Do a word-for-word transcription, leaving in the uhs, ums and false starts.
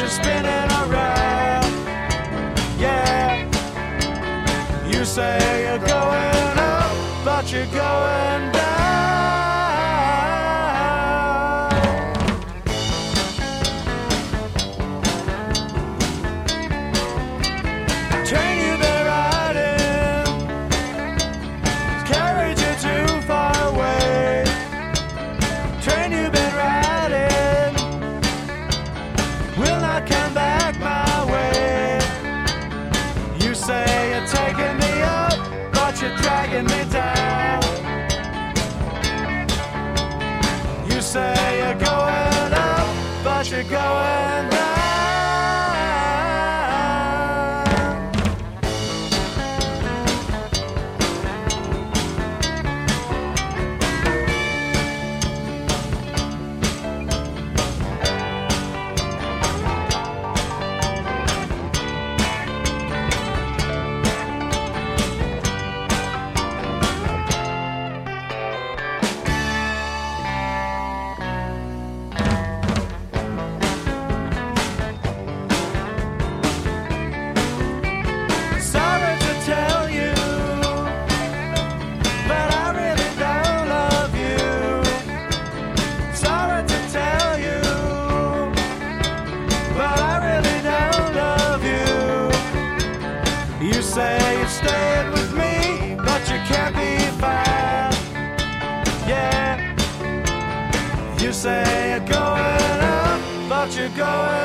are spinning around. Yeah, you say you're going up, but you're going down. Train you've been riding carried you too far away. Train you've been riding will not come back my way. You say you're taking me up, but you're dragging me down. You say you're going up, but you're going down. Sorry to tell you, but I really don't love you. Sorry to tell you, but I really don't love you. You say you're staying with me, but you can't be found. Yeah, you say you're going up, but you're going